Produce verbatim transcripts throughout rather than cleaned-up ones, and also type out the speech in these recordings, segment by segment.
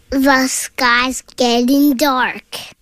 The sky's getting dark.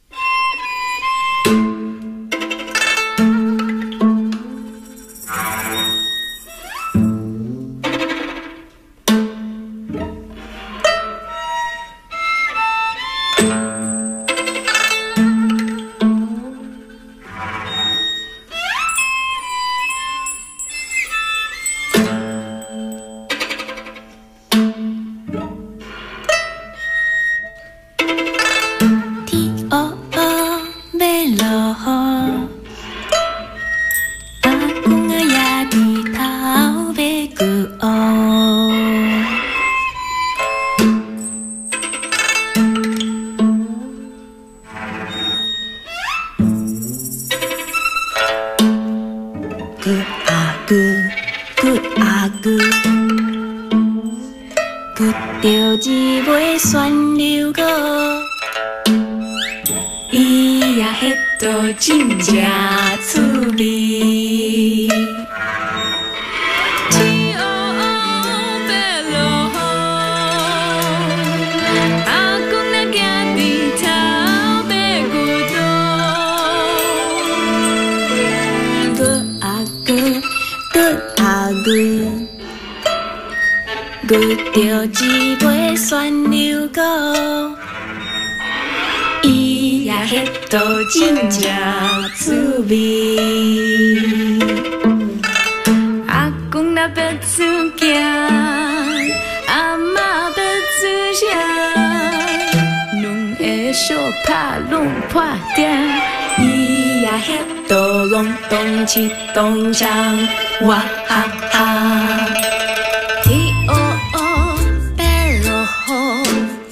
东唱哇哈哈 T O O bello ho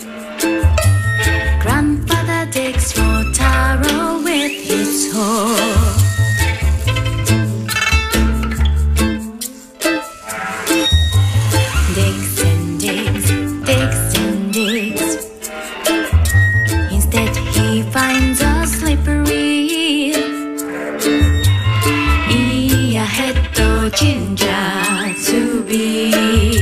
Grandfather digs for taro with his hoe Digs and digs, digs and digs Instead he finds a slippery 진짜 수비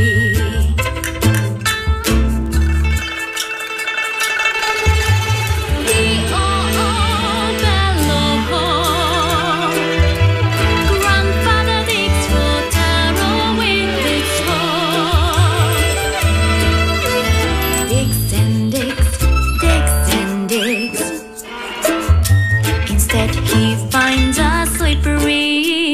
Grandfather digs for taro with his hoe Digs and digs, digs and digs Instead he finds a slippery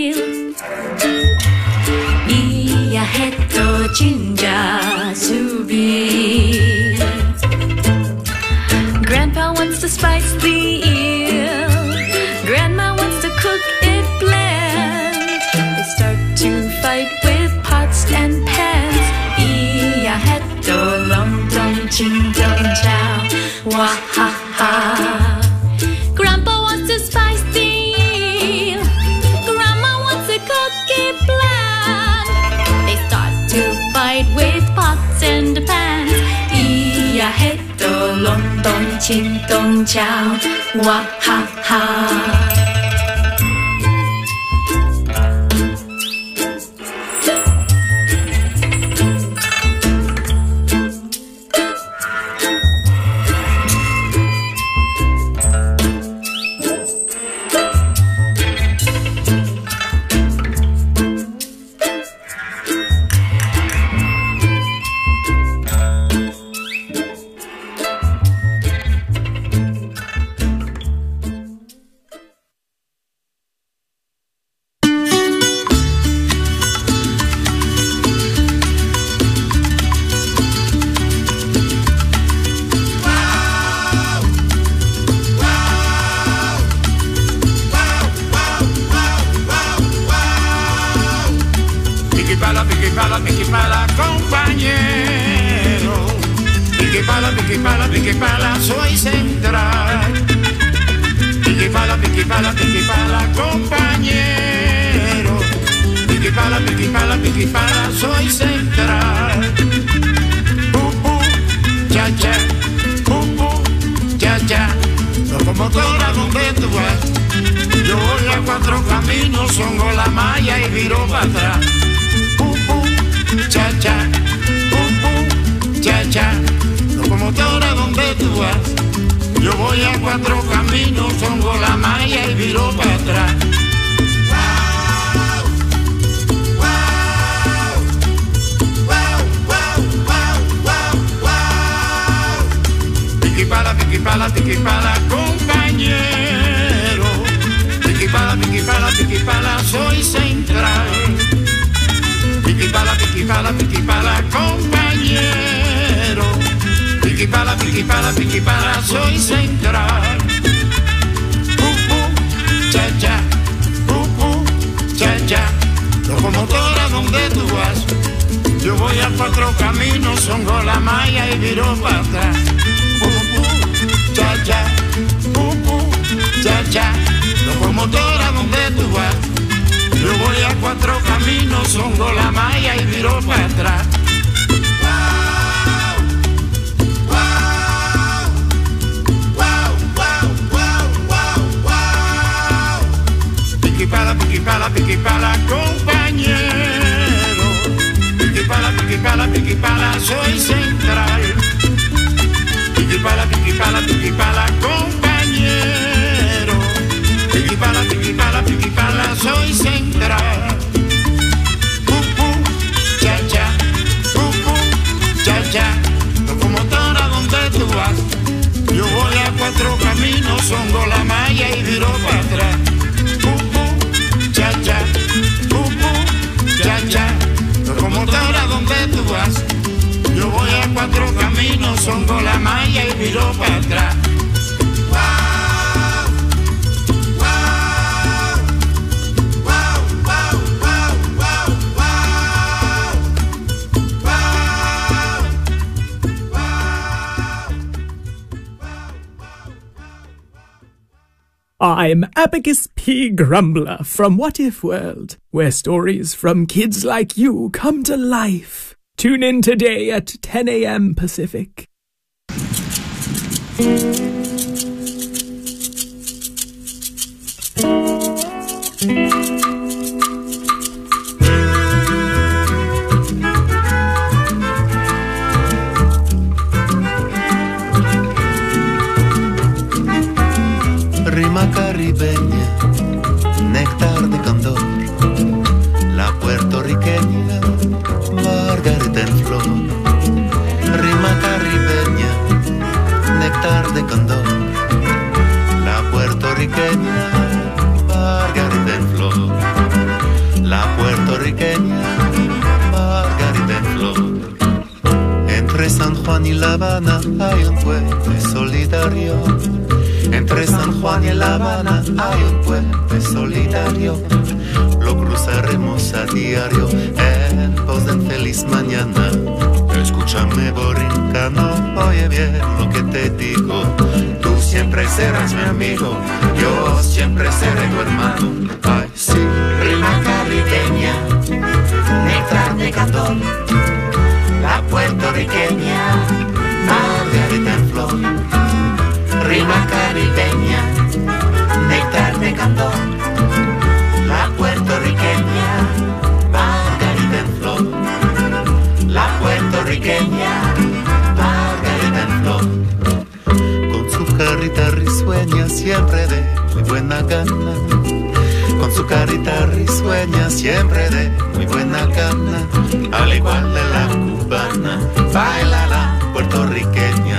해도 진짜 수비 Grandpa wants to spice the eel Grandma wants to cook it bland They start to fight with pots and pans 이야 해도 렁덩 칭덩 차 와하하 Grandpa wants to spice the eel Grandma wants to cook it bland To fight with pots and pans 이야 해도 롱동 칭동창 와하하 Soy central, pique pala, pique pala, pique pala, compañero. Pique pala, pique pala, pique pala, soy central. Uh, uh, cha cha, uh, uh, cha cha. Locomotora donde tú vas. Yo voy a cuatro caminos, songo la malla y viro para atrás. Uh, uh, cha cha, uh, uh, cha cha. Locomotora donde tú vas. Yo voy a cuatro caminos, songo la malla y viro para atrás. Piquipala, piquipala, piquipala, compañero. Piquipala, piquipala, piquipala, soy central. Piquipala, piquipala, piquipala, compañero. Piquipala, piquipala, piquipala, soy central. Pupu, cha cha, pupu, cha cha. Locomotora, ¿dónde tú vas? Yo voy a cuatro caminos, songo la malla y viro para atrás. Pupu, cha cha, pupu, cha cha. Locomotora, ¿dónde tú vas? Yo voy a cuatro caminos, songo la malla y viro para atrás. Piquipala, piquipala, piquipala, compañero. Piquipala, piquipala, piquipala, soy central. Piquipala, piquipala, piquipala, compañero. Piquipala, piquipala, piquipala, soy central. Pupu, cha cha, pupu, cha cha. Locomotora, ¿dónde tú vas? Yo voy a cuatro caminos, songo la malla y viro para atrás. Cha cha, pupu, cha cha. Locomotora, ¿dónde tú vas? Yo voy a cuatro caminos, songo la malla y viro para atrás. I'm Abacus P. Grumbler from What If World, where stories from kids like you come to life. Tune in today at ten a m Pacific. Rima caribeña, néctar de candor, la puertorriqueña, margarita en flor. Rima caribeña, néctar de candor, la puertorriqueña, margarita en flor. La puertorriqueña, margarita en flor. Entre San Juan y La Habana hay un puente solidario. Entre San Juan y La Habana hay un puente solidario. Lo cruzaremos a diario en pos de feliz mañana. Escúchame, borincano, oye bien lo que te digo. Tú siempre serás mi amigo, yo siempre seré tu hermano. Ay, sí. Rima caribeña, néctar de candor, la puertorriqueña, margarita en flor. Rima caribeña, néctar de candor, la puertorriqueña, margarita en flor. La puertorriqueña, margarita en flor. Con su carita risueña siempre de muy buena gana. Con su carita risueña siempre de muy buena gana. Al igual de la cubana, baila la puertorriqueña.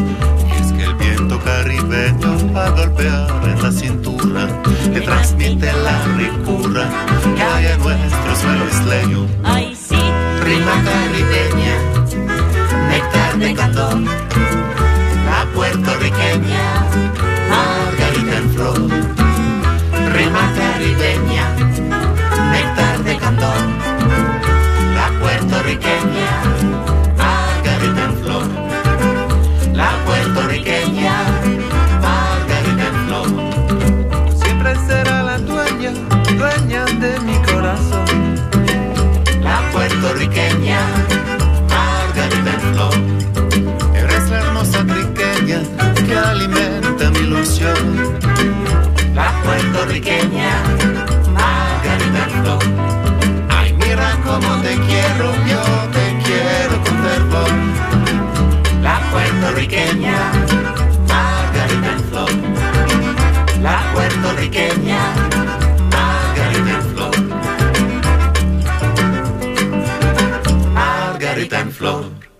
Caribeño a golpear en la cintura le transmite la ricura que hay en nuestro suelo isleño. Ay, sí. Rima caribeña, néctar de candor, la puertorriqueña, margarita en flor. Rima caribeña, néctar de candor, la puertorriqueña, margarita en flor. La puertorriqueña, margarita en flor. Siempre será la dueña, dueña de mi corazón. La puertorriqueña, margarita en flor. Eres la hermosa triqueña que alimenta mi ilusión. La puertorriqueña, margarita en flor. Ay, mira cómo te quiero, yo te quiero con fervor. La puertorriqueña, Margarita en flor.